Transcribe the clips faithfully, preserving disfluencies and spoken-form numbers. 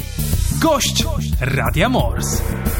Gość Radia Morse.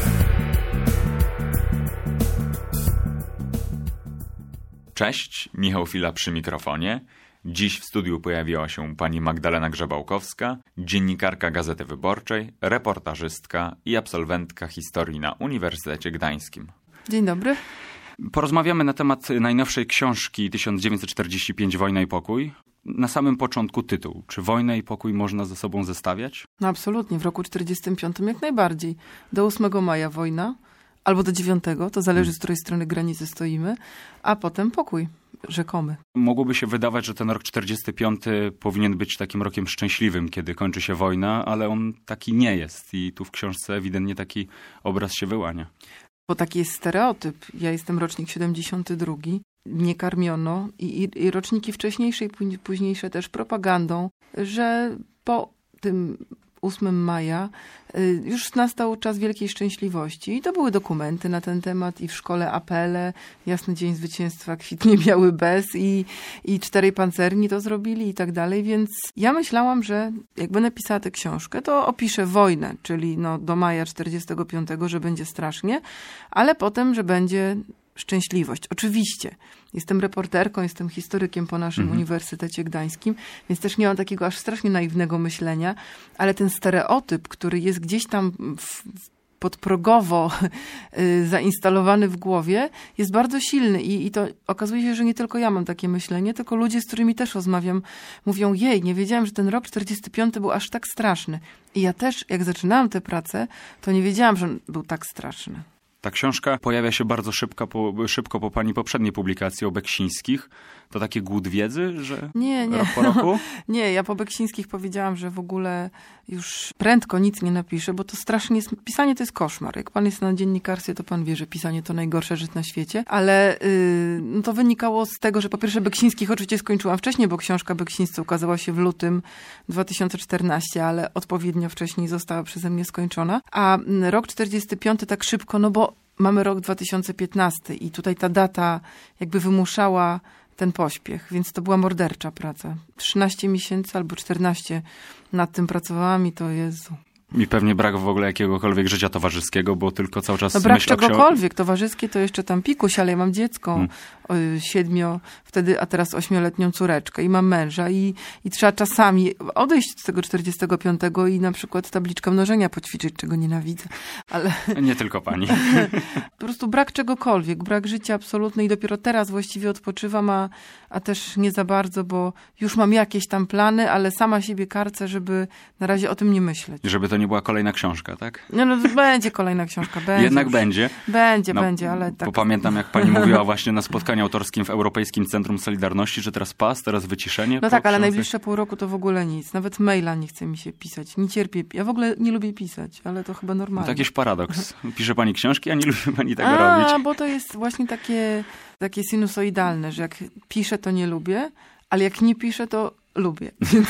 Cześć, Michał Fila przy mikrofonie. Dziś w studiu pojawiła się pani Magdalena Grzebałkowska, dziennikarka Gazety Wyborczej, reportażystka i absolwentka historii na Uniwersytecie Gdańskim. Dzień dobry. Porozmawiamy na temat najnowszej książki tysiąc dziewięćset czterdziesty piąty Wojna i pokój. Na samym początku tytuł. Czy wojnę i pokój można ze sobą zestawiać? No absolutnie, w roku czterdziestym piątym jak najbardziej. Do ósmego maja wojna, albo do dziewiątego, to zależy z której strony granicy stoimy, a potem pokój rzekomy. Mogłoby się wydawać, że ten rok czterdziesty piąty powinien być takim rokiem szczęśliwym, kiedy kończy się wojna, ale on taki nie jest i tu w książce ewidentnie taki obraz się wyłania. Bo taki jest stereotyp. Ja jestem rocznik siedemdziesiąty drugi. Mnie karmiono i, i, i roczniki wcześniejsze i późniejsze też propagandą, że po tym ósmego maja y, już nastał czas wielkiej szczęśliwości. I to były dokumenty na ten temat i w szkole apele, Jasny Dzień Zwycięstwa, kwitnie biały bez i, i czterej pancerni to zrobili i tak dalej. Więc ja myślałam, że jak będę pisała tę książkę, to opiszę wojnę, czyli no do maja czterdziestego piątego, że będzie strasznie, ale potem, że będzie szczęśliwość. Oczywiście. Jestem reporterką, jestem historykiem po naszym mhm. Uniwersytecie Gdańskim, więc też nie mam takiego aż strasznie naiwnego myślenia, ale ten stereotyp, który jest gdzieś tam w, podprogowo y, zainstalowany w głowie, jest bardzo silny I, i to okazuje się, że nie tylko ja mam takie myślenie, tylko ludzie, z którymi też rozmawiam, mówią, jej, nie wiedziałam, że ten rok czterdziesty piąty był aż tak straszny. I ja też, jak zaczynałam tę pracę, to nie wiedziałam, że był tak straszny. Ta książka pojawia się bardzo szybko po, szybko po pani poprzedniej publikacji o Beksińskich. To taki głód wiedzy, że nie, nie. rok po roku? Nie, ja po Beksińskich powiedziałam, że w ogóle już prędko nic nie napiszę, bo to strasznie jest, pisanie to jest koszmar. Jak pan jest na dziennikarstwie, to pan wie, że pisanie to najgorsza rzecz na świecie, ale yy, no to wynikało z tego, że po pierwsze Beksińskich oczywiście skończyłam wcześniej, bo książka Beksińscy ukazała się w lutym dwa tysiące czternastego, ale odpowiednio wcześniej została przeze mnie skończona. A rok czterdziesty piąty tak szybko, no bo mamy rok dwa tysiące piętnasty i tutaj ta data jakby wymuszała ten pośpiech, więc to była mordercza praca. trzynaście miesięcy albo czternaście nad tym pracowałam i to Jezu. I pewnie brak w ogóle jakiegokolwiek życia towarzyskiego, bo tylko cały czas no brak myśl o czegokolwiek. Towarzyskie to jeszcze tam pikuś, ale ja mam dziecko hmm. siedmio, wtedy, a teraz ośmioletnią córeczkę i mam męża i, i trzeba czasami odejść z tego czterdziestego piątego i na przykład tabliczkę mnożenia poćwiczyć, czego nienawidzę. Ale nie tylko pani. Po prostu brak czegokolwiek, brak życia absolutny i dopiero teraz właściwie odpoczywam, a, a też nie za bardzo, bo już mam jakieś tam plany, ale sama siebie karcę, żeby na razie o tym nie myśleć. Żeby to nie była kolejna książka, tak? No, no będzie kolejna książka, będzie. Jednak już. będzie? Będzie, no, będzie, ale tak. Bo pamiętam, jak pani mówiła właśnie na spotkaniu autorskim w Europejskim Centrum Solidarności, że teraz pas, teraz wyciszenie. No tak, ale najbliższe pół roku to w ogóle nic. Nawet maila nie chce mi się pisać. Nie cierpię. Ja w ogóle nie lubię pisać, ale to chyba normalne. No, to jakiś paradoks. Pisze pani książki, a nie lubi pani tego a, robić. A, bo to jest właśnie takie, takie sinusoidalne, że jak piszę, to nie lubię, ale jak nie piszę, to lubię. Więc...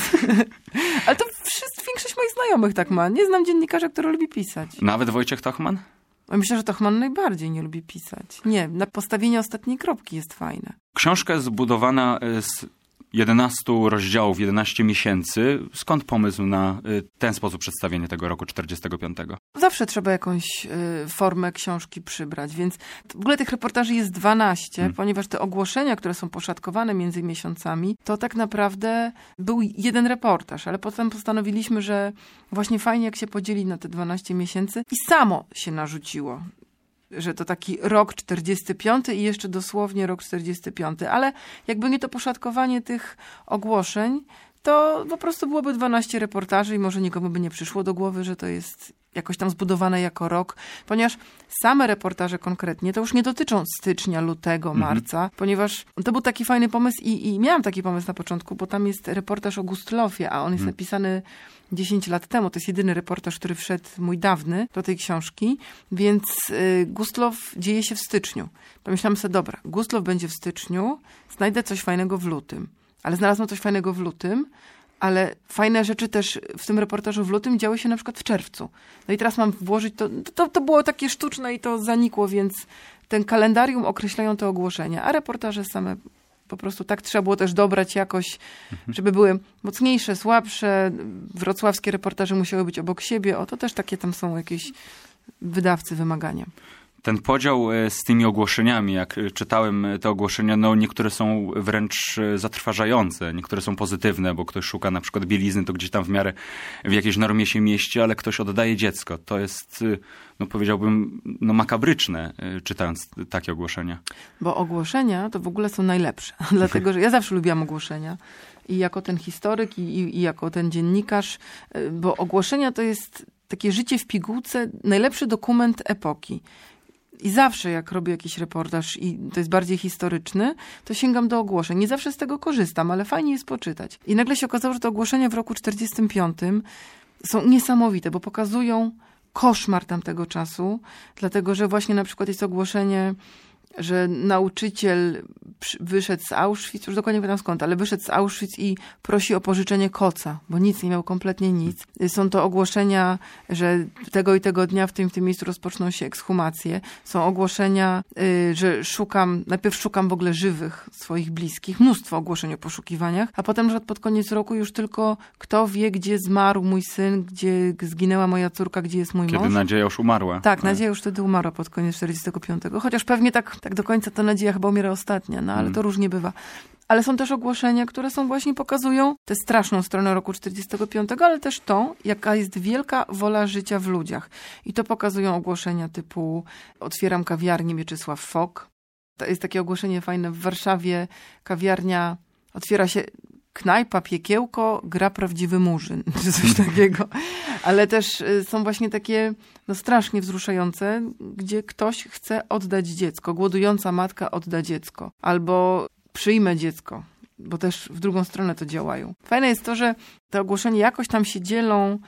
ale to wszyscy, większość moich znajomych tak ma. Nie znam dziennikarza, który lubi pisać. Nawet Wojciech Tochman? Myślę, że Tochman najbardziej nie lubi pisać. Nie, na postawienie ostatniej kropki jest fajne. Książka jest zbudowana z jedenastu rozdziałów, jedenaście miesięcy. Skąd pomysł na ten sposób przedstawienia tego roku czterdziestego piątego? Zawsze trzeba jakąś y, formę książki przybrać, więc w ogóle tych reportaży jest dwanaście, hmm. ponieważ te ogłoszenia, które są poszatkowane między miesiącami, to tak naprawdę był jeden reportaż, ale potem postanowiliśmy, że właśnie fajnie jak się podzieli na te dwanaście miesięcy i samo się narzuciło, że to taki rok czterdziesty piąty i jeszcze dosłownie rok czterdziesty piąty, ale jakby nie to poszatkowanie tych ogłoszeń, to po prostu byłoby dwanaście reportaży i może nikomu by nie przyszło do głowy, że to jest jakoś tam zbudowane jako rok, ponieważ same reportaże konkretnie to już nie dotyczą stycznia, lutego, marca, mhm. ponieważ to był taki fajny pomysł i, i miałam taki pomysł na początku, bo tam jest reportaż o Gustlofie, a on jest mhm. napisany dziesięć lat temu. To jest jedyny reportaż, który wszedł mój dawny do tej książki, więc y, Gustlof dzieje się w styczniu. Pomyślałam sobie, dobra, Gustlof będzie w styczniu, znajdę coś fajnego w lutym. Ale znalazłam coś fajnego w lutym, ale fajne rzeczy też w tym reportażu w lutym działy się na przykład w czerwcu. No i teraz mam włożyć to, to, to było takie sztuczne i to zanikło, więc ten kalendarium określają te ogłoszenia, a reportaże same Po prostu tak trzeba było też dobrać jakoś, żeby były mocniejsze, słabsze. Wrocławskie reportaże musiały być obok siebie. O, to też takie tam są jakieś wydawcy wymagania. Ten podział z tymi ogłoszeniami, jak czytałem te ogłoszenia, no niektóre są wręcz zatrważające, niektóre są pozytywne, bo ktoś szuka na przykład bielizny, to gdzieś tam w miarę w jakiejś normie się mieści, ale ktoś oddaje dziecko. To jest, no powiedziałbym, no makabryczne, czytając takie ogłoszenia. Bo ogłoszenia to w ogóle są najlepsze, dlatego że ja zawsze lubiłam ogłoszenia. I jako ten historyk, i, i, i jako ten dziennikarz, bo ogłoszenia to jest takie życie w pigułce, najlepszy dokument epoki. I zawsze jak robię jakiś reportaż i to jest bardziej historyczny, to sięgam do ogłoszeń. Nie zawsze z tego korzystam, ale fajnie jest poczytać. I nagle się okazało, że te ogłoszenia w roku czterdziestym piątym są niesamowite, bo pokazują koszmar tamtego czasu, dlatego że właśnie na przykład jest ogłoszenie, że nauczyciel wyszedł z Auschwitz, już dokładnie nie pamiętam skąd, ale wyszedł z Auschwitz i prosi o pożyczenie koca, bo nic nie miał, kompletnie nic. Są to ogłoszenia, że tego i tego dnia w tym, w tym miejscu rozpoczną się ekshumacje. Są ogłoszenia, że szukam, najpierw szukam w ogóle żywych swoich bliskich, mnóstwo ogłoszeń o poszukiwaniach, a potem, że pod koniec roku już tylko kto wie, gdzie zmarł mój syn, gdzie zginęła moja córka, gdzie jest mój Kiedy mąż. Kiedy Nadzieja już umarła. Tak, Nadzieja już wtedy umarła pod koniec czterdziestego piątego. Chociaż pewnie tak, tak do końca ta nadzieja chyba umiera ostatnia, no ale hmm. to różnie bywa. Ale są też ogłoszenia, które są właśnie pokazują tę straszną stronę roku czterdziestego piątego, ale też tą, jaka jest wielka wola życia w ludziach. I to pokazują ogłoszenia typu otwieram kawiarnię Mieczysław Fok. To jest takie ogłoszenie fajne w Warszawie. Kawiarnia otwiera się, knajpa, piekiełko, gra prawdziwy murzyn, czy coś takiego. Ale też są właśnie takie no strasznie wzruszające, gdzie ktoś chce oddać dziecko. Głodująca matka odda dziecko. Albo przyjmę dziecko, bo też w drugą stronę to działają. Fajne jest to, że te ogłoszenia jakoś tam się dzielą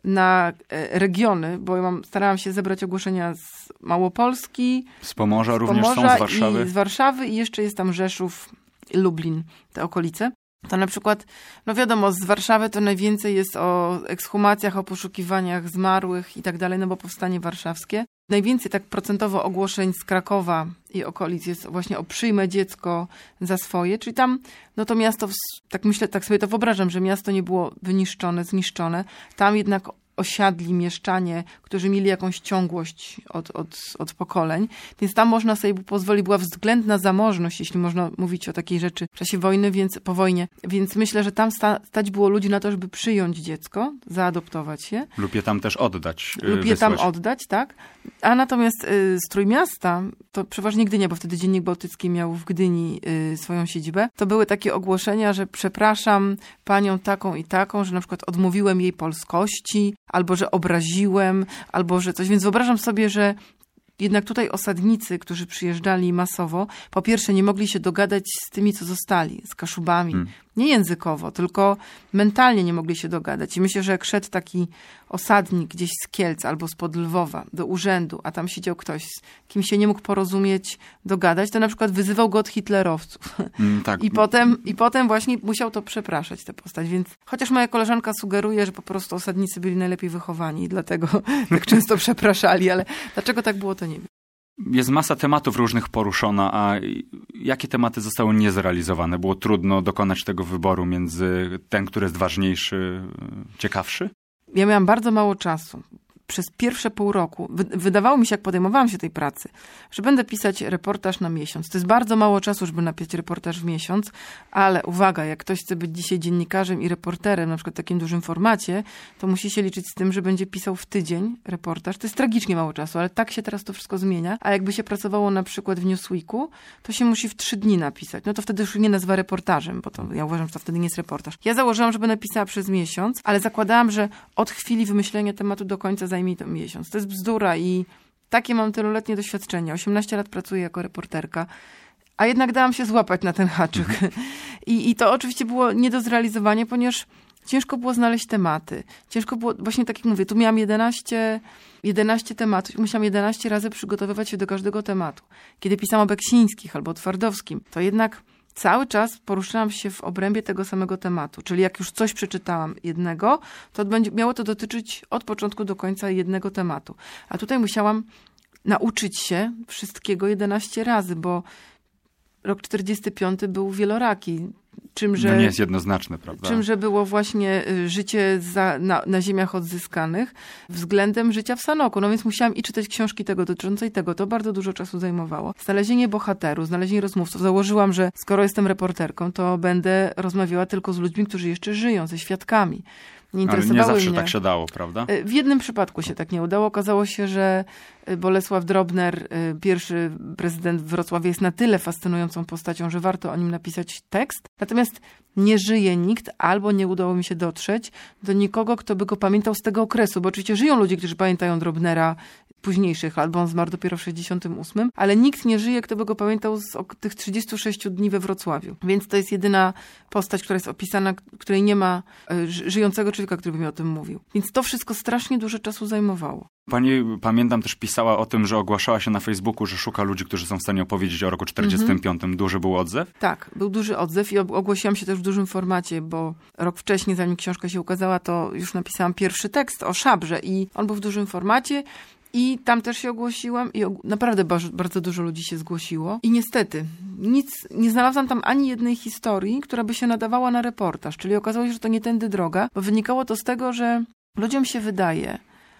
na regiony, bo ja mam, starałam się zebrać ogłoszenia z Małopolski, z Pomorza, z również Pomorza są z Warszawy. I z Warszawy i jeszcze jest tam Rzeszów, Lublin, te okolice. To na przykład, no wiadomo, z Warszawy to najwięcej jest o ekshumacjach, o poszukiwaniach zmarłych i tak dalej, no bo powstanie warszawskie. Najwięcej tak procentowo ogłoszeń z Krakowa i okolic jest właśnie o przyjmę dziecko za swoje, czyli tam, no to miasto, tak myślę, tak sobie to wyobrażam, że miasto nie było wyniszczone, zniszczone. Tam jednak osiadli mieszczanie, którzy mieli jakąś ciągłość od, od, od pokoleń, więc tam można sobie pozwolić, była względna zamożność, jeśli można mówić o takiej rzeczy w czasie wojny, więc po wojnie, więc myślę, że tam sta, stać było ludzi na to, żeby przyjąć dziecko, zaadoptować je. Lub je tam też oddać. Lub je tam oddać, tak. A natomiast y, z Trójmiasta, to przeważnie Gdynia, bo wtedy Dziennik Bałtycki miał w Gdyni y, swoją siedzibę, to były takie ogłoszenia, że przepraszam panią taką i taką, że na przykład odmówiłem jej polskości, albo że obraziłem, albo że coś. Więc wyobrażam sobie, że jednak tutaj osadnicy, którzy przyjeżdżali masowo, po pierwsze nie mogli się dogadać z tymi, co zostali, z Kaszubami. Hmm. Nie językowo, tylko mentalnie nie mogli się dogadać. I myślę, że jak szedł taki osadnik gdzieś z Kielc albo spod Lwowa do urzędu, a tam siedział ktoś, z kim się nie mógł porozumieć, dogadać, to na przykład wyzywał go od hitlerowców. Mm, tak. I potem, i potem właśnie musiał to przepraszać, tę postać. Więc chociaż moja koleżanka sugeruje, że po prostu osadnicy byli najlepiej wychowani i dlatego tak często przepraszali, ale dlaczego tak było, to nie wiem. Jest masa tematów różnych poruszona, a jakie tematy zostały niezrealizowane? Było trudno dokonać tego wyboru między ten, który jest ważniejszy, ciekawszy? Ja miałam bardzo mało czasu. Przez pierwsze pół roku, wydawało mi się, jak podejmowałam się tej pracy, że będę pisać reportaż na miesiąc. To jest bardzo mało czasu, żeby napisać reportaż w miesiąc, ale uwaga, jak ktoś chce być dzisiaj dziennikarzem i reporterem, na przykład w takim dużym formacie, to musi się liczyć z tym, że będzie pisał w tydzień reportaż. To jest tragicznie mało czasu, ale tak się teraz to wszystko zmienia. A jakby się pracowało na przykład w Newsweeku, to się musi w trzy dni napisać. No to wtedy już nie nazywa reportażem, bo to ja uważam, że to wtedy nie jest reportaż. Ja założyłam, że będę pisała przez miesiąc, ale zakładałam, że od chwili wymyślenia tematu do końca zajmie mi to miesiąc. To jest bzdura i takie mam wieloletnie doświadczenie. osiemnaście lat pracuję jako reporterka, a jednak dałam się złapać na ten haczyk. I, I to oczywiście było nie do zrealizowania, ponieważ ciężko było znaleźć tematy. Ciężko było, właśnie tak jak mówię, tu miałam jedenaście, jedenaście tematów i musiałam jedenaście razy przygotowywać się do każdego tematu. Kiedy pisałam o Beksińskich albo o Twardowskim, to jednak cały czas poruszałam się w obrębie tego samego tematu. Czyli jak już coś przeczytałam jednego, to będzie, miało to dotyczyć od początku do końca jednego tematu. A tutaj musiałam nauczyć się wszystkiego jedenaście razy, bo rok czterdziesty piąty był wieloraki. Czymże, no nie jest jednoznaczne, prawda? Czymże było właśnie życie za, na, na ziemiach odzyskanych względem życia w Sanoku. No więc musiałam i czytać książki tego dotyczącej tego. To bardzo dużo czasu zajmowało. Znalezienie bohaterów, znalezienie rozmówców. Założyłam, że skoro jestem reporterką, to będę rozmawiała tylko z ludźmi, którzy jeszcze żyją, ze świadkami. Nie Ale nie zawsze mnie. tak się dało, prawda? W jednym przypadku się tak nie udało. Okazało się, że Bolesław Drobner, pierwszy prezydent Wrocławia, jest na tyle fascynującą postacią, że warto o nim napisać tekst. Natomiast nie żyje nikt, albo nie udało mi się dotrzeć do nikogo, kto by go pamiętał z tego okresu. Bo oczywiście żyją ludzie, którzy pamiętają Drobnera późniejszych lat, bo on zmarł dopiero w sześćdziesiątym ósmym, ale nikt nie żyje, kto by go pamiętał z tych trzydziestu sześciu dni we Wrocławiu. Więc to jest jedyna postać, która jest opisana, której nie ma żyjącego człowieka, który by mi o tym mówił. Więc to wszystko strasznie dużo czasu zajmowało. Pani, pamiętam, też pisała o tym, że ogłaszała się na Facebooku, że szuka ludzi, którzy są w stanie opowiedzieć o roku czterdziestym piątym. Mm-hmm. Duży był odzew? Tak, był duży odzew i ogłosiłam się też w dużym formacie, bo rok wcześniej, zanim książka się ukazała, to już napisałam pierwszy tekst o Szabrze i on był w dużym formacie. I tam też się ogłosiłam i og- naprawdę bardzo, bardzo dużo ludzi się zgłosiło. I niestety, nic, nie znalazłam tam ani jednej historii, która by się nadawała na reportaż. Czyli okazało się, że to nie tędy droga, bo wynikało to z tego, że ludziom się wydaje,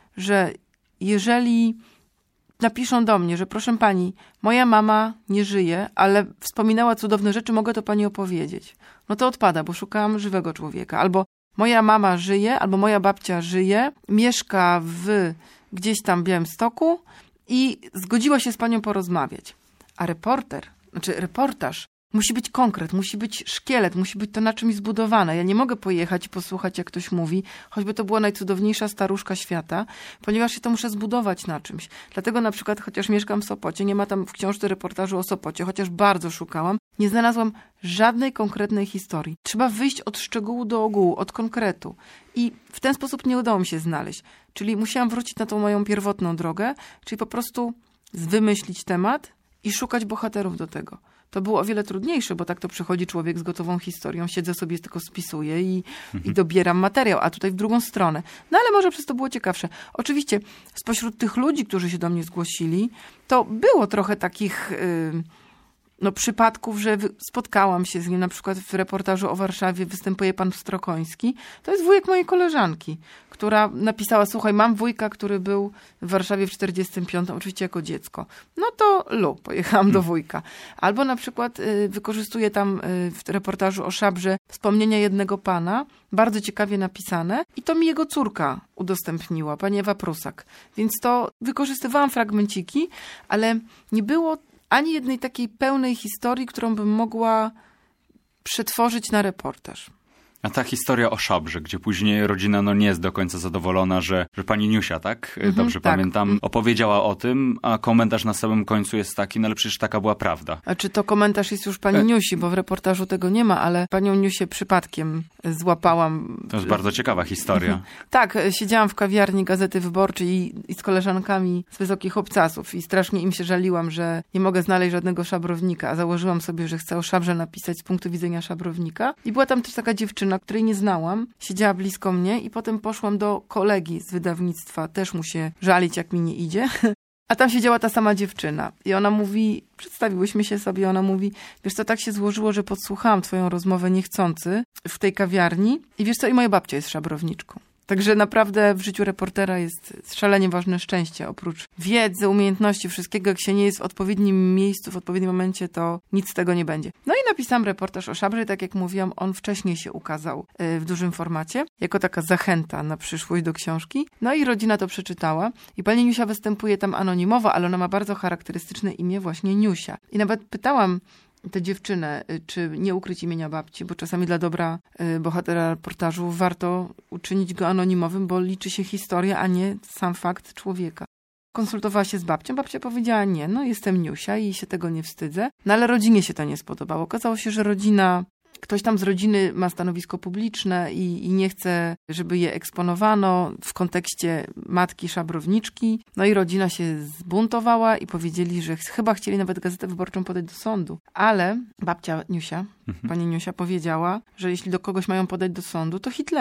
że jeżeli napiszą do mnie, że proszę pani, moja mama nie żyje, ale wspominała cudowne rzeczy, mogę to pani opowiedzieć. No to odpada, bo szukałam żywego człowieka. Albo moja mama żyje, albo moja babcia żyje, mieszka w gdzieś tam w Białymstoku i zgodziła się z panią porozmawiać. A reporter, znaczy reportaż musi być konkret, musi być szkielet, musi być to na czymś zbudowane. Ja nie mogę pojechać i posłuchać, jak ktoś mówi, choćby to była najcudowniejsza staruszka świata, ponieważ się to muszę zbudować na czymś. Dlatego na przykład, chociaż mieszkam w Sopocie, nie ma tam w książce reportażu o Sopocie, chociaż bardzo szukałam, nie znalazłam żadnej konkretnej historii. Trzeba wyjść od szczegółu do ogółu, od konkretu. I w ten sposób nie udało mi się znaleźć. Czyli musiałam wrócić na tą moją pierwotną drogę, czyli po prostu wymyślić temat i szukać bohaterów do tego. To było o wiele trudniejsze, bo tak to przychodzi człowiek z gotową historią, siedzę sobie, tylko spisuję i, mhm. i dobieram materiał, a tutaj w drugą stronę. No ale może przez to było ciekawsze. Oczywiście spośród tych ludzi, którzy się do mnie zgłosili, to było trochę takich yy, no, przypadków, że spotkałam się z nim, na przykład w reportażu o Warszawie występuje pan Strokoński. To jest wujek mojej koleżanki, która napisała, słuchaj, mam wujka, który był w Warszawie w czterdziestym piątym, oczywiście jako dziecko. No to lu, pojechałam hmm. do wujka. Albo na przykład y, wykorzystuję tam y, w reportażu o Szabrze wspomnienia jednego pana, bardzo ciekawie napisane i to mi jego córka udostępniła, pani Ewa Prusak. Więc to wykorzystywałam fragmenciki, ale nie było ani jednej takiej pełnej historii, którą bym mogła przetworzyć na reportaż. A ta historia o Szabrze, gdzie później rodzina no nie jest do końca zadowolona, że, że pani Niusia, tak? Dobrze mm-hmm, pamiętam, tak. opowiedziała o tym, a komentarz na samym końcu jest taki, no ale przecież taka była prawda. A czy to komentarz jest już pani e... Niusi, bo w reportażu tego nie ma, ale panią Niusię przypadkiem złapałam. To jest bardzo ciekawa historia. Tak, siedziałam w kawiarni Gazety Wyborczej i, i z koleżankami z Wysokich Obcasów i strasznie im się żaliłam, że nie mogę znaleźć żadnego szabrownika, a założyłam sobie, że chcę o Szabrze napisać z punktu widzenia szabrownika. I była tam też taka dziewczyna, której nie znałam, siedziała blisko mnie i potem poszłam do kolegi z wydawnictwa, też mu się żalić, jak mi nie idzie. A tam siedziała ta sama dziewczyna i ona mówi, przedstawiłyśmy się sobie, ona mówi, wiesz co, tak się złożyło, że podsłuchałam twoją rozmowę niechcący w tej kawiarni i wiesz co, i moja babcia jest szabrowniczką. Także naprawdę w życiu reportera jest szalenie ważne szczęście. Oprócz wiedzy, umiejętności, wszystkiego, jak się nie jest w odpowiednim miejscu, w odpowiednim momencie, to nic z tego nie będzie. No i napisałam reportaż o Szabrze, tak jak mówiłam, on wcześniej się ukazał w dużym formacie, jako taka zachęta na przyszłość do książki. No i rodzina to przeczytała i pani Niusia występuje tam anonimowo, ale ona ma bardzo charakterystyczne imię właśnie Niusia. I nawet pytałam tę dziewczynę, czy nie ukryć imienia babci, bo czasami dla dobra bohatera reportażu warto uczynić go anonimowym, bo liczy się historia, a nie sam fakt człowieka. Konsultowała się z babcią, babcia powiedziała nie, no jestem Niusia i się tego nie wstydzę, no ale rodzinie się to nie spodobało. Okazało się, że rodzina, ktoś tam z rodziny ma stanowisko publiczne i, i nie chce, żeby je eksponowano w kontekście matki szabrowniczki. No i rodzina się zbuntowała i powiedzieli, że chyba chcieli nawet Gazetę Wyborczą podać do sądu. Ale babcia Niusia, mhm. pani Niusia powiedziała, że jeśli do kogoś mają podać do sądu, to Hitlera.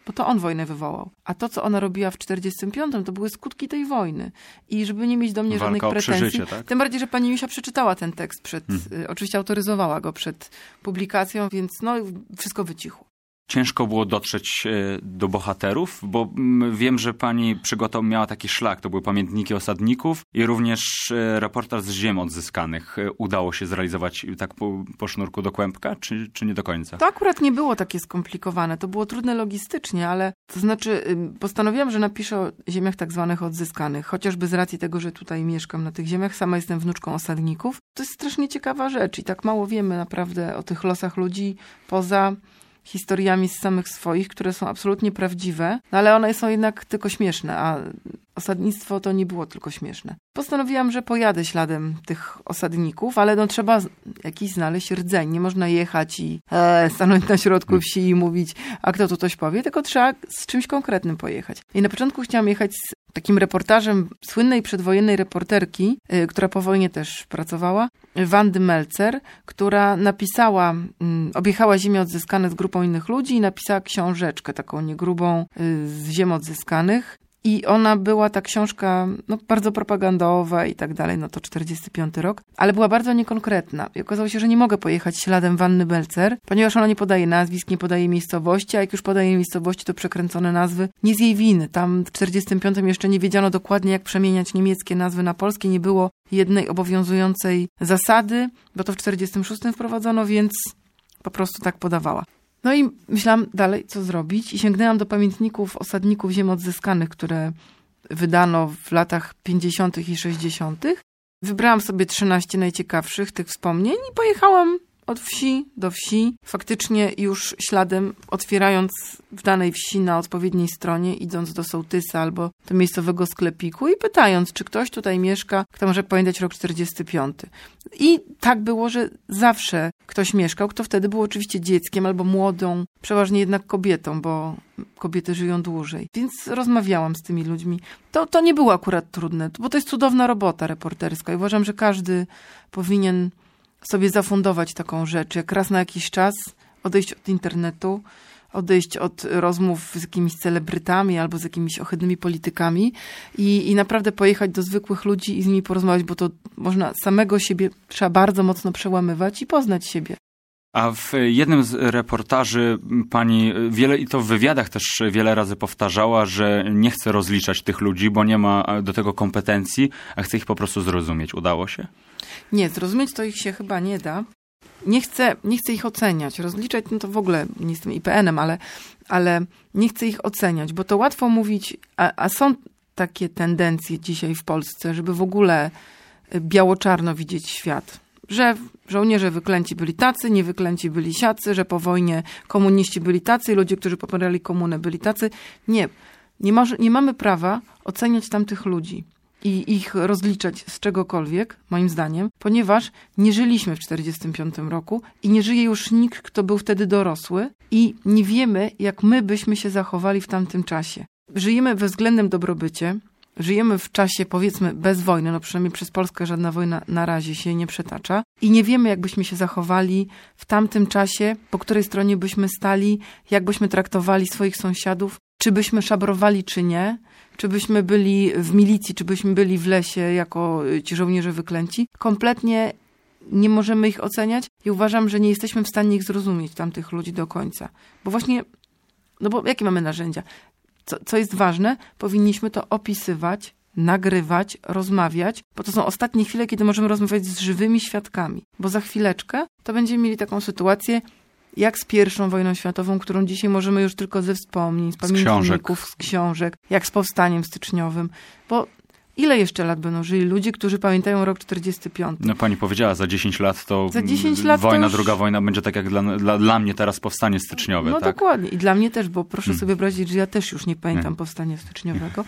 bo to on wojnę wywołał. A to, co ona robiła w czterdziestym piątym, to były skutki tej wojny. I żeby nie mieć do mnie Walka żadnych o pretensji. przeżycie, tak? Tym bardziej, że pani Jusia przeczytała ten tekst przed, Hmm. y, oczywiście autoryzowała go przed publikacją, więc no wszystko wycichło. Ciężko było dotrzeć do bohaterów, bo wiem, że pani przygotow miała taki szlak, to były pamiętniki osadników i również reportaż z ziem odzyskanych. Udało się zrealizować tak po, po sznurku do kłębka, czy, czy nie do końca? To akurat nie było takie skomplikowane, to było trudne logistycznie, ale to znaczy postanowiłam, że napiszę o ziemiach tak zwanych odzyskanych, chociażby z racji tego, że tutaj mieszkam na tych ziemiach, sama jestem wnuczką osadników. To jest strasznie ciekawa rzecz i tak mało wiemy naprawdę o tych losach ludzi poza historiami z samych swoich, które są absolutnie prawdziwe, no ale one są jednak tylko śmieszne, a osadnictwo to nie było tylko śmieszne. Postanowiłam, że pojadę śladem tych osadników, ale no trzeba jakiś znaleźć rdzeń. Nie można jechać i e, stanąć na środku wsi i mówić, a kto tu coś powie, tylko trzeba z czymś konkretnym pojechać. I na początku chciałam jechać z takim reportażem słynnej przedwojennej reporterki, y, która po wojnie też pracowała, Wandy Melcer, która napisała, y, objechała ziemię odzyskane z grupą innych ludzi i napisała książeczkę taką niegrubą y, z ziem odzyskanych. I ona była, ta książka, no, bardzo propagandowa i tak dalej, no to czterdziesty piąty rok, ale była bardzo niekonkretna. I okazało się, że nie mogę pojechać śladem Wanny Melcer, ponieważ ona nie podaje nazwisk, nie podaje miejscowości, a jak już podaje miejscowości, to przekręcone nazwy. Nie z jej winy. Tam w czterdziestym piątym jeszcze nie wiedziano dokładnie, jak przemieniać niemieckie nazwy na polskie. Nie było jednej obowiązującej zasady, bo to w czterdziestym szóstym wprowadzono, więc po prostu tak podawała. No i myślałam dalej, co zrobić i sięgnęłam do pamiętników osadników ziem odzyskanych, które wydano w latach pięćdziesiątych i sześćdziesiątych. Wybrałam sobie trzynaście najciekawszych tych wspomnień i pojechałam od wsi do wsi, faktycznie już śladem otwierając w danej wsi na odpowiedniej stronie, idąc do sołtysa albo do miejscowego sklepiku i pytając, czy ktoś tutaj mieszka, kto może pamiętać rok czterdziesty piąty. I tak było, że zawsze ktoś mieszkał, kto wtedy był oczywiście dzieckiem albo młodą, przeważnie jednak kobietą, bo kobiety żyją dłużej. Więc rozmawiałam z tymi ludźmi. To, to nie było akurat trudne, bo to jest cudowna robota reporterska i uważam, że każdy powinien sobie zafundować taką rzecz, jak raz na jakiś czas odejść od internetu, odejść od rozmów z jakimiś celebrytami albo z jakimiś ohydnymi politykami i, i naprawdę pojechać do zwykłych ludzi i z nimi porozmawiać, bo to można samego siebie, trzeba bardzo mocno przełamywać i poznać siebie. A w jednym z reportaży pani wiele, i to w wywiadach też wiele razy powtarzała, że nie chce rozliczać tych ludzi, bo nie ma do tego kompetencji, a chce ich po prostu zrozumieć. Udało się? Nie, zrozumieć to ich się chyba nie da. Nie chcę, nie chcę ich oceniać. Rozliczać, no to w ogóle nie jestem I P N-em, ale, ale nie chcę ich oceniać, bo to łatwo mówić, a, a są takie tendencje dzisiaj w Polsce, żeby w ogóle biało-czarno widzieć świat. Że żołnierze wyklęci byli tacy, niewyklęci byli siacy, że po wojnie komuniści byli tacy i ludzie, którzy popierali komunę, byli tacy. Nie, nie, ma, nie mamy prawa oceniać tamtych ludzi i ich rozliczać z czegokolwiek, moim zdaniem, ponieważ nie żyliśmy w czterdziestym piątym roku i nie żyje już nikt, kto był wtedy dorosły i nie wiemy, jak my byśmy się zachowali w tamtym czasie. Żyjemy we względnym dobrobycie, żyjemy w czasie, powiedzmy, bez wojny, no przynajmniej przez Polskę żadna wojna na razie się nie przetacza i nie wiemy, jak byśmy się zachowali w tamtym czasie, po której stronie byśmy stali, jak byśmy traktowali swoich sąsiadów, czy byśmy szabrowali, czy nie, czy byśmy byli w milicji, czy byśmy byli w lesie jako ci żołnierze wyklęci. Kompletnie nie możemy ich oceniać i uważam, że nie jesteśmy w stanie ich zrozumieć, tamtych ludzi do końca. Bo właśnie, no bo jakie mamy narzędzia? Co, co jest ważne, powinniśmy to opisywać, nagrywać, rozmawiać, bo to są ostatnie chwile, kiedy możemy rozmawiać z żywymi świadkami. Bo za chwileczkę to będziemy mieli taką sytuację, jak z pierwszą wojną światową, którą dzisiaj możemy już tylko ze wspomnień, z pamiętników, z książek, jak z powstaniem styczniowym. Bo ile jeszcze lat będą żyli ludzie, którzy pamiętają rok czterdziesty piąty? No pani powiedziała, za dziesięć lat to za dziesięć lat wojna, to już... druga wojna będzie tak jak dla, dla, dla mnie teraz powstanie styczniowe. No tak? Dokładnie. I dla mnie też, bo proszę Hmm. sobie wyobrazić, że ja też już nie pamiętam Hmm. powstania styczniowego.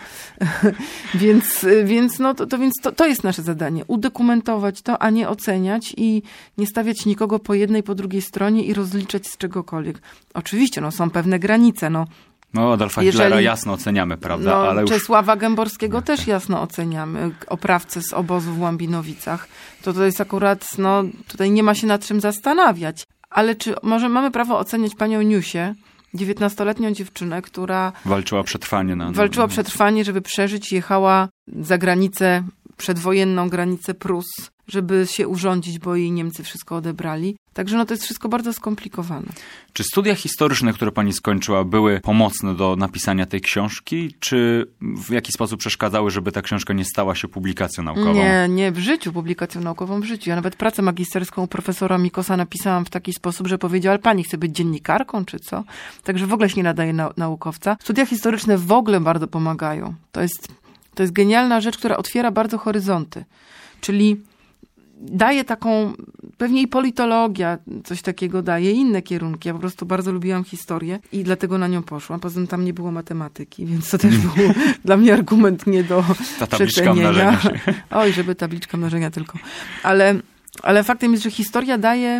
więc więc, no, to, to, więc to, to jest nasze zadanie. Udokumentować to, a nie oceniać i nie stawiać nikogo po jednej, po drugiej stronie i rozliczać z czegokolwiek. Oczywiście, no są pewne granice, no. No Adolfa Jeżeli- Hitlera jasno oceniamy, prawda? No, Ale już... Czesława Gęborskiego też jasno oceniamy. Oprawcę z obozu w Łambinowicach. To to jest akurat, no tutaj nie ma się nad czym zastanawiać. Ale czy może mamy prawo oceniać panią Niusię dziewiętnastoletnią dziewczynę, która walczyła o przetrwanie. Na, walczyła o przetrwanie, żeby przeżyć. Jechała za granicę, przedwojenną granicę Prus, żeby się urządzić, bo jej Niemcy wszystko odebrali. Także no to jest wszystko bardzo skomplikowane. Czy studia historyczne, które pani skończyła, były pomocne do napisania tej książki, czy w jakiś sposób przeszkadzały, żeby ta książka nie stała się publikacją naukową? Nie, nie w życiu, publikacją naukową w życiu. Ja nawet pracę magisterską u profesora Mikosa napisałam w taki sposób, że powiedział, ale pani chce być dziennikarką, czy co? Także w ogóle się nie nadaje na naukowca. Studia historyczne w ogóle bardzo pomagają. To jest, to jest genialna rzecz, która otwiera bardzo horyzonty. Czyli daje taką, pewnie i politologia coś takiego daje, inne kierunki. Ja po prostu bardzo lubiłam historię i dlatego na nią poszłam. Poza tym tam nie było matematyki, więc to też był dla mnie argument nie do Ta tabliczka mnożenia się. Oj, żeby tabliczka mnożenia tylko. Ale, ale faktem jest, że historia daje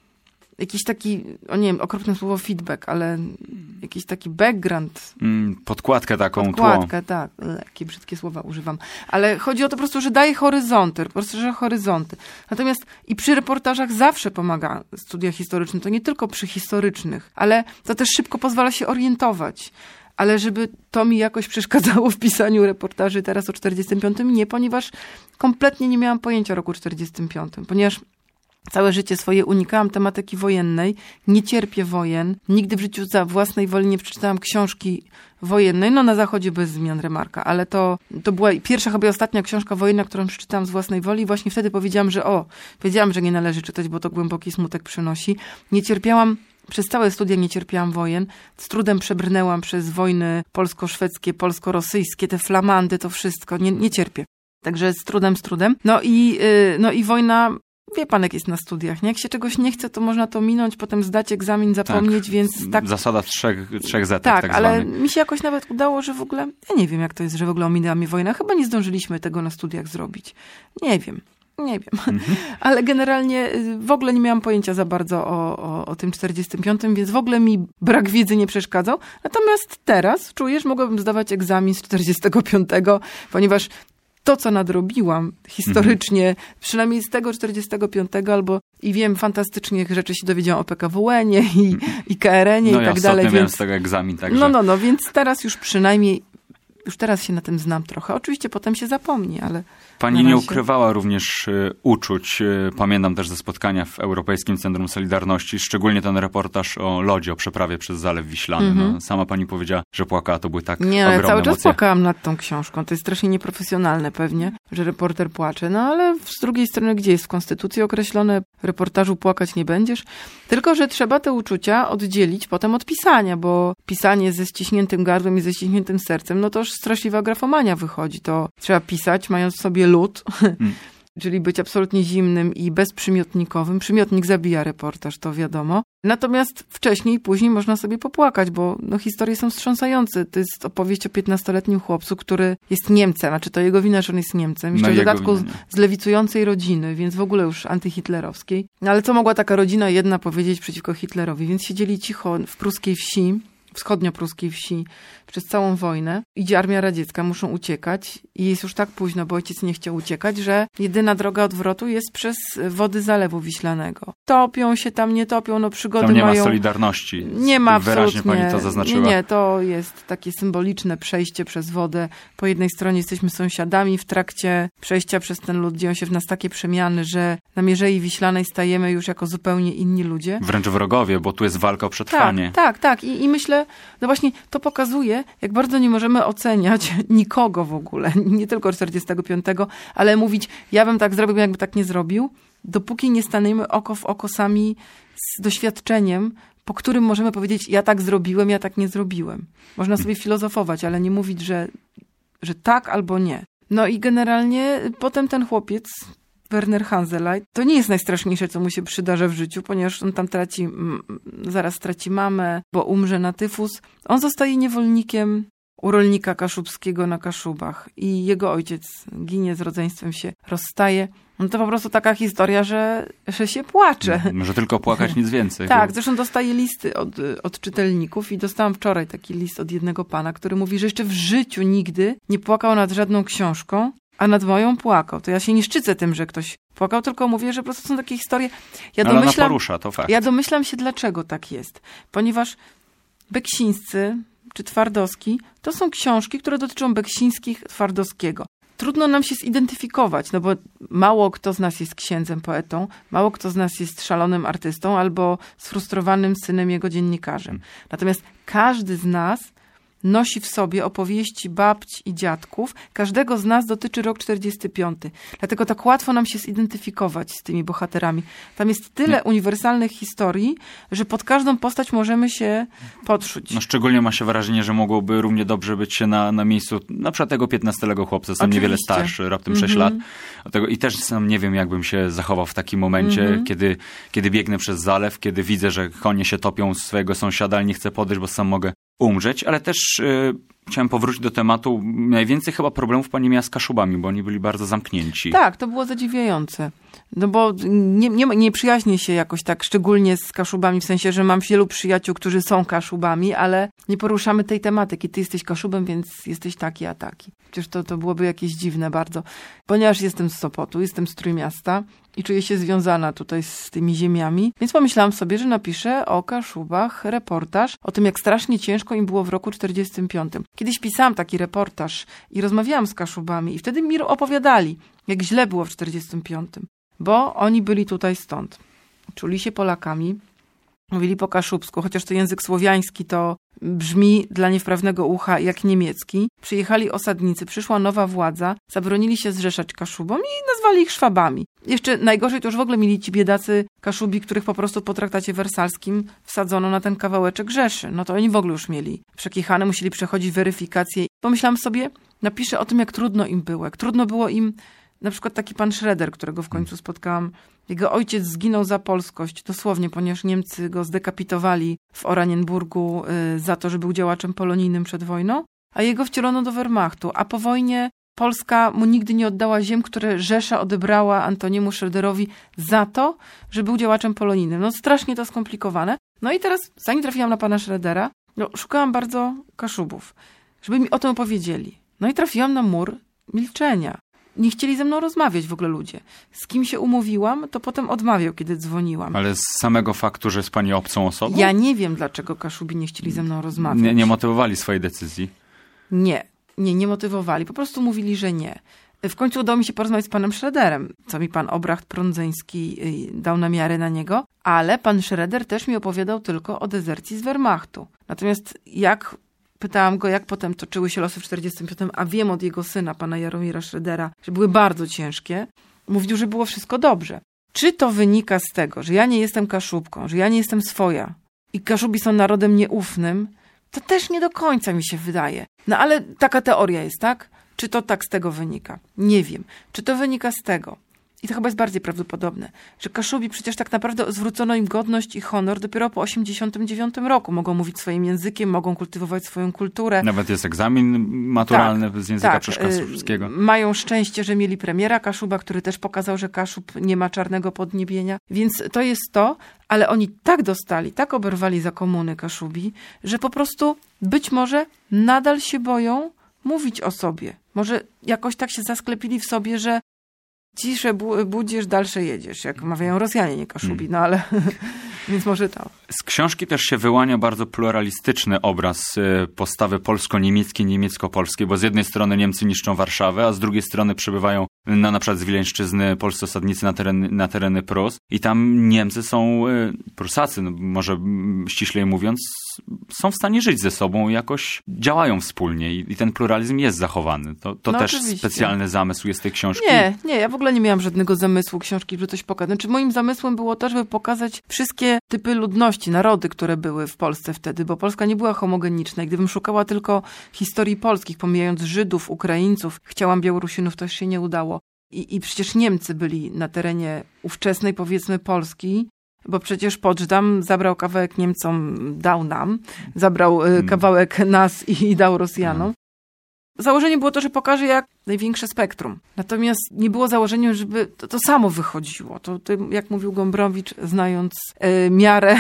jakiś taki, o nie wiem, okropne słowo feedback, ale jakiś taki background. Mm, podkładkę taką, Podkładkę, tło. tak. Jakie brzydkie słowa używam. Ale chodzi o to po prostu, że daje horyzonty, po prostu, że horyzonty. Natomiast i przy reportażach zawsze pomaga studia historyczne. To nie tylko przy historycznych, ale to też szybko pozwala się orientować. Ale żeby to mi jakoś przeszkadzało w pisaniu reportaży teraz o czterdziestym piątym, nie, ponieważ kompletnie nie miałam pojęcia o roku czterdziestym piątym, ponieważ całe życie swoje unikałam tematyki wojennej, nie cierpię wojen, nigdy w życiu za własnej woli nie przeczytałam książki wojennej, no na Zachodzie bez zmian, remarka, ale to, to była pierwsza, chyba ostatnia książka wojenna, którą przeczytałam z własnej woli i właśnie wtedy powiedziałam, że o, wiedziałam, że nie należy czytać, bo to głęboki smutek przynosi. Nie cierpiałam, przez całe studia nie cierpiałam wojen, z trudem przebrnęłam przez wojny polsko-szwedzkie, polsko-rosyjskie, te flamandy, to wszystko, nie, nie cierpię. Także z trudem, z trudem. No i, yy, no i wojna... Wie pan, jak jest na studiach, nie? Jak się czegoś nie chce, to można to minąć, potem zdać egzamin, zapomnieć, tak, więc tak... Zasada trzech, trzech zetek, tak, tak ale zwanych. mi się jakoś nawet udało, że w ogóle... Ja nie wiem, jak to jest, że w ogóle ominęła mnie wojna. Chyba nie zdążyliśmy tego na studiach zrobić. Nie wiem. Nie wiem. Mhm. Ale generalnie w ogóle nie miałam pojęcia za bardzo o, o, o tym czterdziestym piątym, więc w ogóle mi brak wiedzy nie przeszkadzał. Natomiast teraz czuję, że mogłabym zdawać egzamin z czterdziestego piątego, ponieważ to, co nadrobiłam historycznie, mhm. przynajmniej z tego czterdziestego piątego, albo i wiem, fantastycznie rzeczy się dowiedziałam o P K W N-ie i, i K R N-ie no i ja tak dalej. No ja miałem z tego egzamin, także... No, no, no, więc teraz już przynajmniej, już teraz się na tym znam trochę. Oczywiście potem się zapomni, ale... Pani nie ukrywała również y, uczuć. Y, pamiętam też ze spotkania w Europejskim Centrum Solidarności, szczególnie ten reportaż o lodzie, o przeprawie przez Zalew Wiślany. Mm-hmm. No, sama pani powiedziała, że płakała, to były tak nie, ogromne ale cały emocje. czas płakałam nad tą książką. To jest strasznie nieprofesjonalne pewnie, że reporter płacze. No ale z drugiej strony, gdzie jest w Konstytucji określone, reportażu płakać nie będziesz. Tylko, że trzeba te uczucia oddzielić potem od pisania, bo pisanie ze ściśniętym gardłem i ze ściśniętym sercem, no to już straszliwa grafomania wychodzi. To trzeba pisać, mając w sobie lód, hmm. czyli być absolutnie zimnym i bezprzymiotnikowym. Przymiotnik zabija reportaż, to wiadomo. Natomiast wcześniej i później można sobie popłakać, bo no, historie są wstrząsające. To jest opowieść o piętnastoletnim chłopcu, który jest Niemcem, znaczy to jego wina, że on jest Niemcem. Jeszcze no w dodatku wina, z lewicującej rodziny, więc w ogóle już antyhitlerowskiej. No, ale co mogła taka rodzina jedna powiedzieć przeciwko Hitlerowi? Więc siedzieli cicho w pruskiej wsi, wschodnio-pruskiej wsi przez całą wojnę. Idzie armia radziecka, muszą uciekać i jest już tak późno, bo ojciec nie chciał uciekać, że jedyna droga odwrotu jest przez wody Zalewu Wiślanego. Topią się tam, nie topią, no przygody mają... Tam nie ma solidarności. Nie ma absolutnie. Wyraźnie pani to zaznaczyła. Nie, nie, to jest takie symboliczne przejście przez wodę. Po jednej stronie jesteśmy sąsiadami, w trakcie przejścia przez ten lód dzieją się w nas takie przemiany, że na Mierzei Wiślanej stajemy już jako zupełnie inni ludzie. Wręcz wrogowie, bo tu jest walka o przetrwanie. Tak, tak, tak. I, i myślę, no właśnie to pokazuje, jak bardzo nie możemy oceniać nikogo w ogóle, nie tylko czterdziestego piątego, ale mówić, ja bym tak zrobił, jakby tak nie zrobił, dopóki nie staniemy oko w oko sami z doświadczeniem, po którym możemy powiedzieć, ja tak zrobiłem, ja tak nie zrobiłem. Można sobie filozofować, ale nie mówić, że, że tak albo nie. No i generalnie potem ten chłopiec, Werner Hanseleit, to nie jest najstraszniejsze, co mu się przydarza w życiu, ponieważ on tam traci, zaraz straci mamę, bo umrze na tyfus. On zostaje niewolnikiem u rolnika kaszubskiego na Kaszubach i jego ojciec ginie, z rodzeństwem się rozstaje. No to po prostu taka historia, że, że się płacze. Może tylko płakać, nic więcej. Tak, zresztą dostaję listy od, od czytelników i dostałam wczoraj taki list od jednego pana, który mówi, że jeszcze w życiu nigdy nie płakał nad żadną książką, a nad moją płakał. To ja się nie szczycę tym, że ktoś płakał, tylko mówię, że po prostu są takie historie. Ja no, domyślam, ale porusza, to fakt. Ja domyślam się, dlaczego tak jest. Ponieważ Beksińscy czy Twardowski to są książki, które dotyczą Beksińskich, Twardowskiego. Trudno nam się zidentyfikować, no bo mało kto z nas jest księdzem, poetą, mało kto z nas jest szalonym artystą albo sfrustrowanym synem jego dziennikarzem. Natomiast każdy z nas nosi w sobie opowieści babci i dziadków. Każdego z nas dotyczy rok czterdziesty piąty. Dlatego tak łatwo nam się zidentyfikować z tymi bohaterami. Tam jest tyle uniwersalnych historii, że pod każdą postać możemy się podszyć. No szczególnie ma się wrażenie, że mogłoby równie dobrze być się na, na miejscu na przykład tego piętnastoletniego chłopca, sam niewiele starszy, raptem mm-hmm. sześć lat. Tego, I też sam nie wiem, jakbym się zachował w takim momencie, mm-hmm. kiedy, kiedy biegnę przez zalew, kiedy widzę, że konie się topią z swojego sąsiada, ale nie chcę podejść, bo sam mogę umrzeć, ale też y, chciałem powrócić do tematu. Najwięcej chyba problemów pani miała z Kaszubami, bo oni byli bardzo zamknięci. Tak, to było zadziwiające. No bo nie, nie, nie przyjaźnię się jakoś tak szczególnie z Kaszubami, w sensie, że mam wielu przyjaciół, którzy są Kaszubami, ale nie poruszamy tej tematyki. Ty jesteś Kaszubem, więc jesteś taki, a taki. Przecież to, to byłoby jakieś dziwne bardzo. Ponieważ jestem z Sopotu, jestem z Trójmiasta i czuję się związana tutaj z tymi ziemiami, więc pomyślałam sobie, że napiszę o Kaszubach reportaż, o tym, jak strasznie ciężko im było w roku czterdziestym piątym. Kiedyś pisałam taki reportaż i rozmawiałam z Kaszubami i wtedy mi opowiadali, jak źle było w czterdziestym piątym. Bo oni byli tutaj stąd. Czuli się Polakami, mówili po kaszubsku, chociaż to język słowiański to brzmi dla niewprawnego ucha jak niemiecki. Przyjechali osadnicy, przyszła nowa władza, zabronili się zrzeszać Kaszubom i nazwali ich Szwabami. Jeszcze najgorzej to już w ogóle mieli ci biedacy Kaszubi, których po prostu po traktacie wersalskim wsadzono na ten kawałeczek Rzeszy. No to oni w ogóle już mieli przekichane, musieli przechodzić weryfikację. Pomyślałam sobie, napiszę o tym, jak trudno im było, jak trudno było im. Na przykład taki pan Schroeder, którego w końcu spotkałam. Jego ojciec zginął za polskość, dosłownie, ponieważ Niemcy go zdekapitowali w Oranienburgu y, za to, że był działaczem polonijnym przed wojną, a jego wcielono do Wehrmachtu. A po wojnie Polska mu nigdy nie oddała ziem, które Rzesza odebrała Antoniemu Schroederowi za to, że był działaczem polonijnym. No strasznie to skomplikowane. No i teraz, zanim trafiłam na pana Schroedera, no, szukałam bardzo Kaszubów, żeby mi o tym opowiedzieli. No i trafiłam na mur milczenia. Nie chcieli ze mną rozmawiać w ogóle ludzie. Z kim się umówiłam, to potem odmawiał, kiedy dzwoniłam. Ale z samego faktu, że jest pani obcą osobą? Ja nie wiem, dlaczego Kaszubi nie chcieli ze mną rozmawiać. Nie, nie motywowali swojej decyzji? Nie, nie, nie motywowali. Po prostu mówili, że nie. W końcu udało mi się porozmawiać z panem Schroederem, co mi pan Obracht Prądzyński dał na miarę na niego, ale pan Schroeder też mi opowiadał tylko o dezercji z Wehrmachtu. Natomiast jak... Pytałam go, jak potem toczyły się losy w czterdziestym piątym, a wiem od jego syna, pana Jaromira Schroedera, że były bardzo ciężkie. Mówił, że było wszystko dobrze. Czy to wynika z tego, że ja nie jestem Kaszubką, że ja nie jestem swoja i Kaszubi są narodem nieufnym, to też nie do końca mi się wydaje. No ale taka teoria jest, tak? Czy to tak z tego wynika? Nie wiem. Czy to wynika z tego, i to chyba jest bardziej prawdopodobne, że Kaszubi przecież tak naprawdę zwrócono im godność i honor dopiero po osiemdziesiątym dziewiątym roku. Mogą mówić swoim językiem, mogą kultywować swoją kulturę. Nawet jest egzamin maturalny tak, z języka tak, kaszubskiego. Mają szczęście, że mieli premiera Kaszuba, który też pokazał, że Kaszub nie ma czarnego podniebienia. Więc to jest to, ale oni tak dostali, tak oberwali za komuny Kaszubi, że po prostu być może nadal się boją mówić o sobie. Może jakoś tak się zasklepili w sobie, że ciszę budzisz, dalsze jedziesz, jak mawiają Rosjanie, nie Kaszubi, no ale więc może to. Z książki też się wyłania bardzo pluralistyczny obraz postawy polsko-niemieckiej, niemiecko-polskiej, bo z jednej strony Niemcy niszczą Warszawę, a z drugiej strony przybywają na, na przykład z Wileńszczyzny polscy osadnicy na tereny, na tereny Prus i tam Niemcy są, Prusacy, no może ściślej mówiąc, są w stanie żyć ze sobą i jakoś działają wspólnie i, i ten pluralizm jest zachowany. To, to no też oczywiście. Specjalny zamysł jest tej książki. Nie, nie, ja w ogóle nie miałam żadnego zamysłu książki, żeby coś pokazać. Znaczy moim zamysłem było to, żeby pokazać wszystkie typy ludności, narody, które były w Polsce wtedy, bo Polska nie była homogeniczna i gdybym szukała tylko historii polskich, pomijając Żydów, Ukraińców, chciałam Białorusinów, to się nie udało. I, i przecież Niemcy byli na terenie ówczesnej, powiedzmy, Polski, bo przecież Poczdam zabrał kawałek Niemcom, dał nam, zabrał hmm. kawałek nas i, i dał Rosjanom. Hmm. Założenie było to, że pokaże jak największe spektrum. Natomiast nie było założeniem, żeby to, to samo wychodziło. To, to, jak mówił Gombrowicz, znając e, miarę,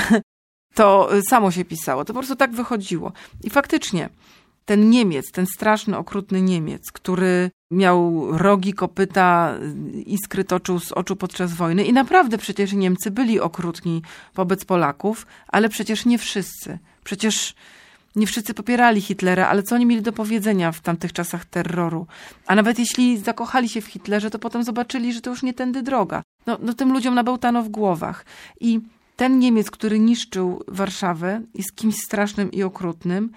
to samo się pisało. To po prostu tak wychodziło. I faktycznie ten Niemiec, ten straszny, okrutny Niemiec, który miał rogi, kopyta, iskry toczył z oczu podczas wojny i naprawdę przecież Niemcy byli okrutni wobec Polaków, ale przecież nie wszyscy. Przecież nie wszyscy popierali Hitlera, ale co oni mieli do powiedzenia w tamtych czasach terroru? A nawet jeśli zakochali się w Hitlerze, to potem zobaczyli, że to już nie tędy droga. No, no tym ludziom nabełtano w głowach. I ten Niemiec, który niszczył Warszawę, jest kimś strasznym i okrutnym,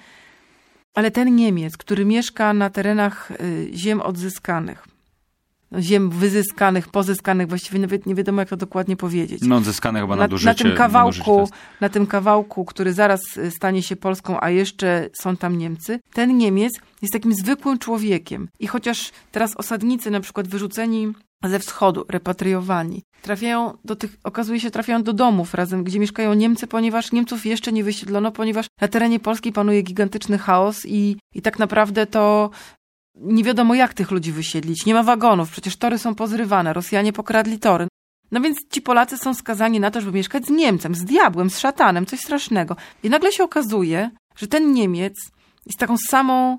ale ten Niemiec, który mieszka na terenach y, ziem odzyskanych, no, ziem wyzyskanych, pozyskanych, właściwie nawet nie wiadomo, jak to dokładnie powiedzieć. No odzyskanych chyba na, nadużycie. Na tym kawałku, nadużycie na tym kawałku, który zaraz stanie się Polską, a jeszcze są tam Niemcy, ten Niemiec jest takim zwykłym człowiekiem. I chociaż teraz osadnicy, na przykład wyrzuceni ze wschodu, repatriowani, trafiają do tych, okazuje się, trafiają do domów razem, gdzie mieszkają Niemcy, ponieważ Niemców jeszcze nie wysiedlono, ponieważ na terenie Polski panuje gigantyczny chaos i, i tak naprawdę to nie wiadomo, jak tych ludzi wysiedlić. Nie ma wagonów, przecież tory są pozrywane, Rosjanie pokradli tory. No więc ci Polacy są skazani na to, żeby mieszkać z Niemcem, z diabłem, z szatanem, coś strasznego. I nagle się okazuje, że ten Niemiec jest taką samą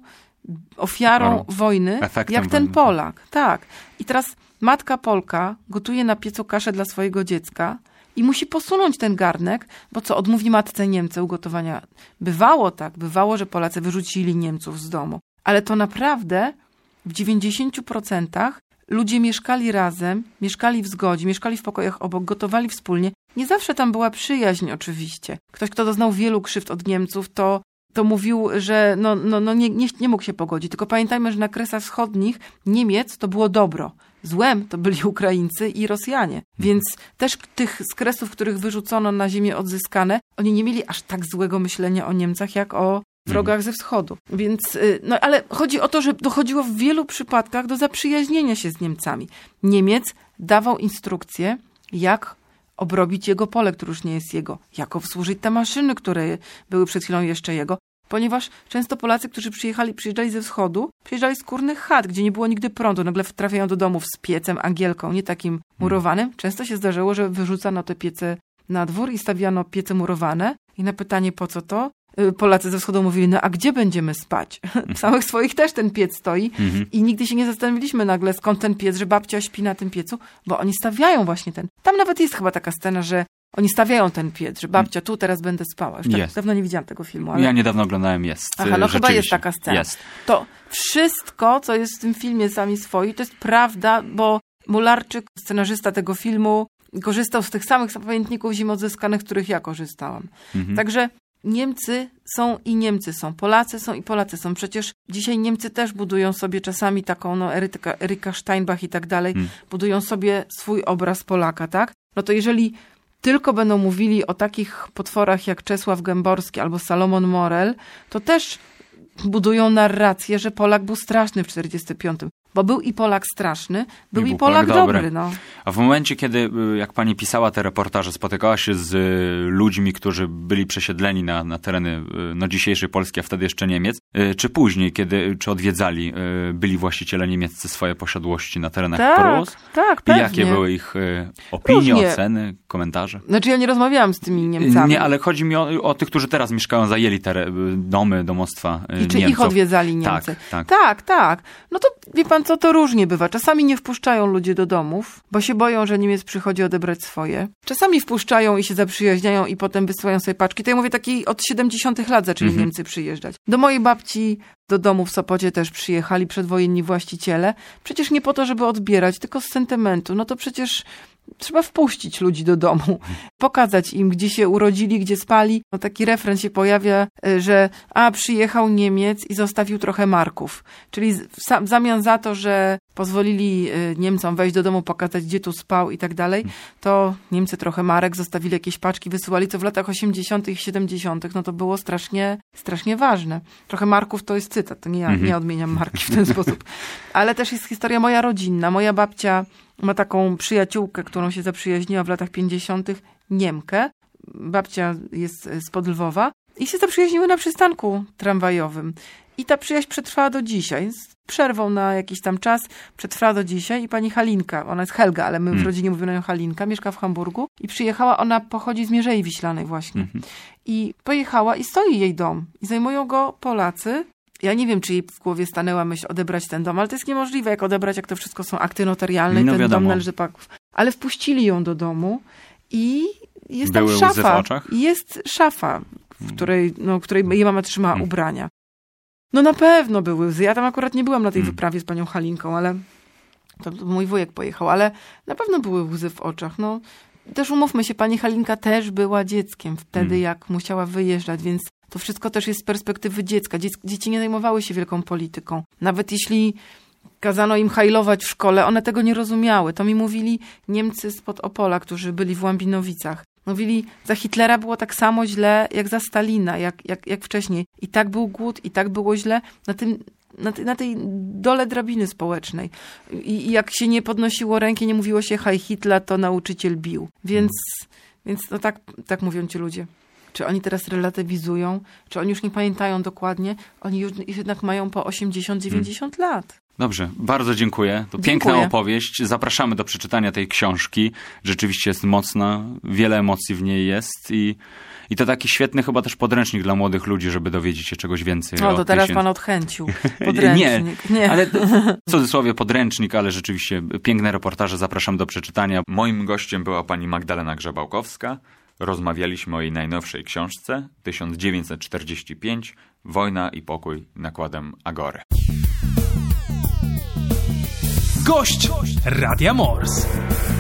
ofiarą Ofiarą. wojny, Efektem jak ten wojny. Polak. Tak. I teraz matka Polka gotuje na piecu kaszę dla swojego dziecka i musi posunąć ten garnek, bo co, odmówi matce Niemce ugotowania. Bywało tak, bywało, że Polacy wyrzucili Niemców z domu. Ale to naprawdę w dziewięćdziesięciu procentach ludzie mieszkali razem, mieszkali w zgodzie, mieszkali w pokojach obok, gotowali wspólnie. Nie zawsze tam była przyjaźń oczywiście. Ktoś, kto doznał wielu krzywd od Niemców, to, to mówił, że no, no, no nie, nie, nie mógł się pogodzić. Tylko pamiętajmy, że na Kresach Wschodnich Niemiec to było dobro. Złem to byli Ukraińcy i Rosjanie. Więc też tych z Kresów, których wyrzucono na ziemię odzyskane, oni nie mieli aż tak złego myślenia o Niemcach, jak o wrogach ze wschodu. Więc, no ale chodzi o to, że dochodziło w wielu przypadkach do zaprzyjaźnienia się z Niemcami. Niemiec dawał instrukcje, jak obrobić jego pole, które już nie jest jego, jak obsłużyć te maszyny, które były przed chwilą jeszcze jego, ponieważ często Polacy, którzy przyjechali, przyjeżdżali ze wschodu, przyjeżdżali z kurnych chat, gdzie nie było nigdy prądu, nagle trafiają do domów z piecem, angielką, nie takim murowanym. Często się zdarzyło, że wyrzucano te piece na dwór i stawiano piece murowane i na pytanie, po co to? Polacy ze wschodu mówili, no a gdzie będziemy spać? W samych swoich też ten piec stoi mhm. i nigdy się nie zastanowiliśmy nagle, skąd ten piec, że babcia śpi na tym piecu, bo oni stawiają właśnie ten. Tam nawet jest chyba taka scena, że oni stawiają ten piec, że babcia, tu teraz będę spała. Już tak dawno nie widziałam tego filmu. Ale... Ja niedawno oglądałem, jest. Aha, no chyba jest taka scena. Jest. To wszystko, co jest w tym filmie Sami Swoi, to jest prawda, bo Mularczyk, scenarzysta tego filmu, korzystał z tych samych pamiętników ziem odzyskanych, których ja korzystałam. Mhm. Także Niemcy są i Niemcy są, Polacy są i Polacy są. Przecież dzisiaj Niemcy też budują sobie czasami taką, no Eryka, Eryka Steinbach i tak dalej, hmm. budują sobie swój obraz Polaka, tak? No to jeżeli tylko będą mówili o takich potworach jak Czesław Gęborski albo Salomon Morel, to też budują narrację, że Polak był straszny w czterdziestym piątym. Bo był i Polak straszny, był i, i Polak, Polak dobry. dobry no. A w momencie, kiedy, jak pani pisała te reportaże, spotykała się z ludźmi, którzy byli przesiedleni na, na tereny no, dzisiejszej Polski, a wtedy jeszcze Niemiec, czy później, kiedy, czy odwiedzali, byli właściciele niemieccy swoje posiadłości na terenach tak, Prus? Tak, pewnie. I jakie były ich opinie, Różnie. oceny, komentarze? Znaczy ja nie rozmawiałam z tymi Niemcami. Nie, ale chodzi mi o, o tych, którzy teraz mieszkają, zajęli te domy, domostwa I czy Niemców. ich odwiedzali Niemcy? Tak, tak. Tak, tak. No to wie pan co, to różnie bywa. Czasami nie wpuszczają ludzi do domów, bo się boją, że Niemiec przychodzi odebrać swoje. Czasami wpuszczają i się zaprzyjaźniają i potem wysyłają sobie paczki. To ja mówię, takiej od siedemdziesiątych lat zaczęli mhm. Niemcy przyjeżdżać. Do mojej babci do domu w Sopocie też przyjechali przedwojenni właściciele. Przecież nie po to, żeby odbierać, tylko z sentymentu. No to przecież trzeba wpuścić ludzi do domu, pokazać im, gdzie się urodzili, gdzie spali. No taki refren się pojawia, że a przyjechał Niemiec i zostawił trochę marków. Czyli w zamian za to, że pozwolili Niemcom wejść do domu, pokazać, gdzie tu spał i tak dalej, to Niemcy trochę marek, zostawili jakieś paczki, wysyłali, co w latach osiemdziesiątych i siedemdziesiątych no to było strasznie, strasznie ważne. Trochę marków to jest cytat, to nie ja nie odmieniam marki w ten sposób. Ale też jest historia moja rodzinna. Moja babcia ma taką przyjaciółkę, którą się zaprzyjaźniła w latach pięćdziesiątych, Niemkę. Babcia jest spod Lwowa i się zaprzyjaźniły na przystanku tramwajowym. I ta przyjaźń przetrwała do dzisiaj. Z przerwą na jakiś tam czas przetrwała do dzisiaj i pani Halinka, ona jest Helga, ale my w rodzinie mówimy na nią Halinka, mieszka w Hamburgu i przyjechała, ona pochodzi z Mierzei Wiślanej właśnie. Mhm. I pojechała i stoi jej dom i zajmują go Polacy. Ja nie wiem, czy jej w głowie stanęła myśl odebrać ten dom, ale to jest niemożliwe, jak odebrać, jak to wszystko są akty notarialne i no ten wiadomo. dom należy Polaków. Ale wpuścili ją do domu i jest Były tam szafa. łzy w oczach? Jest szafa, w której, no, w której jej mama trzymała hmm. ubrania. No na pewno były łzy. Ja tam akurat nie byłam na tej hmm. wyprawie z panią Halinką, ale to, to mój wujek pojechał, ale na pewno były łzy w oczach. No, też umówmy się, pani Halinka też była dzieckiem wtedy, hmm. jak musiała wyjeżdżać, więc to wszystko też jest z perspektywy dziecka. Dziec, dzieci nie zajmowały się wielką polityką. Nawet jeśli kazano im hajlować w szkole, one tego nie rozumiały. To mi mówili Niemcy spod Opola, którzy byli w Łambinowicach. Mówili, za Hitlera było tak samo źle, jak za Stalina, jak, jak, jak wcześniej. I tak był głód, i tak było źle na, tym, na, tej, na tej dole drabiny społecznej. I, I jak się nie podnosiło ręki, nie mówiło się Heil Hitler, to nauczyciel bił. Więc, więc no tak, tak mówią ci ludzie. Czy oni teraz relatywizują? Czy oni już nie pamiętają dokładnie? Oni już jednak mają po osiemdziesiąt dziewięćdziesiąt hmm. lat. Dobrze, bardzo dziękuję. To dziękuję. Piękna opowieść. Zapraszamy do przeczytania tej książki. Rzeczywiście jest mocna, wiele emocji w niej jest i, i to taki świetny chyba też podręcznik dla młodych ludzi, żeby dowiedzieć się czegoś więcej. No to teraz tysięcy... pan odchęcił. Podręcznik. nie, nie, ale w cudzysłowie podręcznik, ale rzeczywiście piękne reportaże. Zapraszam do przeczytania. Moim gościem była pani Magdalena Grzebałkowska. Rozmawialiśmy o jej najnowszej książce tysiąc dziewięćset czterdziesty piąty Wojna i pokój nakładem Agory. Gość Radia Mors.